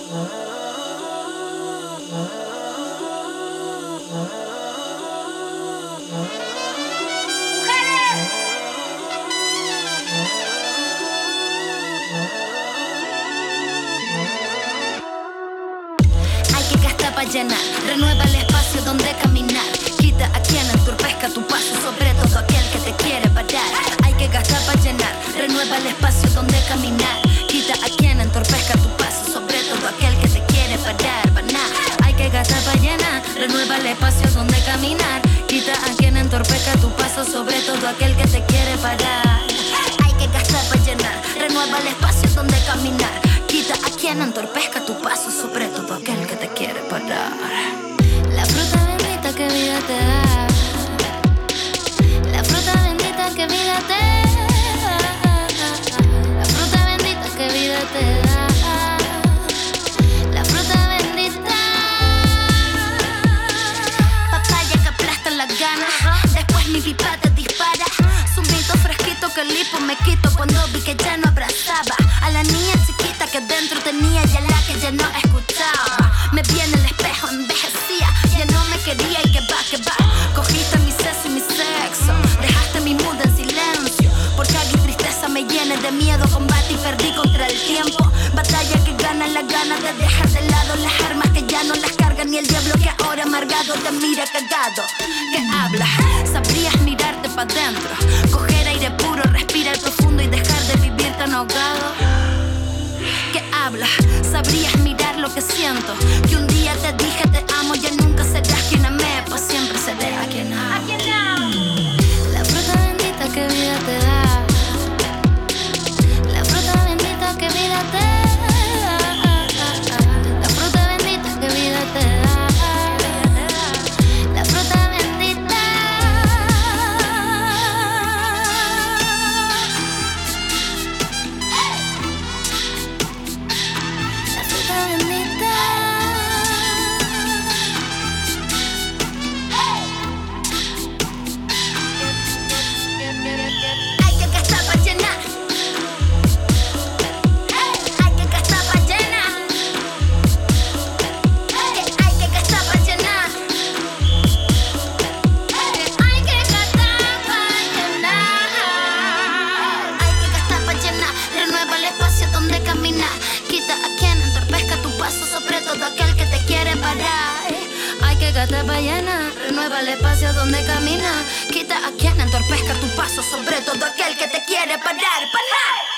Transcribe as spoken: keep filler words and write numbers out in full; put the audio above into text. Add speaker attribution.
Speaker 1: Hay que gastar para llenar, renueva el espacio donde caminar. Quita a quien entorpezca tu paso, sobre todo aquel que te quiere parar. Hay que gastar para llenar, renueva el espacio donde caminar. Quita a quien entorpezca tu paso, sobre todo aquel que te quiere parar. Para nada. Hay que gastar para llenar, renueva el espacio donde caminar. Quita a quien entorpezca tu paso, sobre todo aquel que te quiere parar. Hay que gastar para llenar, renueva el espacio donde caminar. Quita a quien entorpezca tu paso, sobre todo aquel que te quiere parar. La fruta bendita que vida te da, la fruta bendita que vida te da, la fruta bendita que vida te da, la fruta bendita. Papaya que aplasta las ganas, después mi pipa te dispara. Zumito fresquito que el hipo me quito cuando vi que ya no abrazaba a la niña chiquita que dentro tenía y a la que ya no escuchaba. Me vi en el espejo, envejecía, ya no me quería y que va, que va. Cogiste mi seso y mi sexo, dejaste mi mundo en silencio, porque aquí tristeza me llena de miedo. Combate y perdí contra el tiempo, batalla que gana la gana de dejar de lado las armas que ya no las cargan, ni el diablo que ahora amargado te mira cagado. ¿Qué hablas? Sabrías mirarte pa' dentro, coger aire puro, respirar profundo y dejar de vivir tan ahogado. ¿Qué hablas? Sabrías mirar lo que siento, que un día te dije te amo, ya nunca serás quien amé, pues siempre seré a quien amo. La fruta bendita que vida te da, la fruta bendita que vida te da, la fruta bendita que vida te da, la fruta bendita. La fruta bendita. Hay que gastar pa' llenar, hay que gastar pa' llenar, hay que gastar pa' llenar, hay que gastar pa' llenar, hay que gastar pa' llenar, renueva el espacio donde caminar. Quita a quien entorpezca tu paso, sobre todo aquel que te quiere parar. Hay que gastar pa' llenar, renueva el espacio donde caminar. Quita a quien entorpezca tu paso, sobre todo aquel que te quiere parar, parar.